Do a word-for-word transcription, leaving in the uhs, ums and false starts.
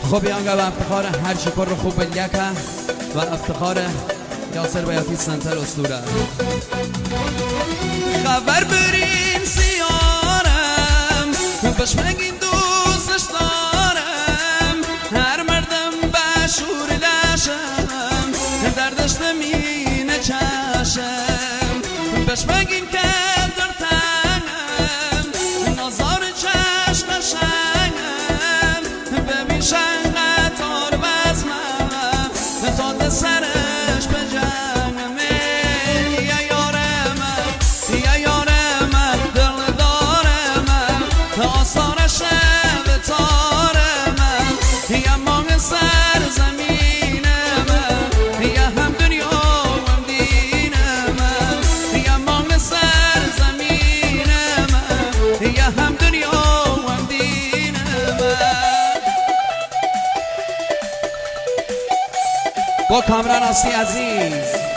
خب یانگا و افتخار هر چی کر خوب بلیکه و افتخار یاسر بیاتی سنتر اسطوره خبر برین سیارم بشمگین دوستش دارم هر مردم بشور لشم دردش نمینه چشم بشمگین که در تنم نظار چشم قشنگم ببین شنقتار بزمم تا ده سرش بجنم یا یارم یا یارم دل دارم آثارش به تارم یا ماه سر زمینم یا هم دنیا و هم دینم یا ماه سر زمینم یا هم دنیا و هم دینم با کامران هستی عزیز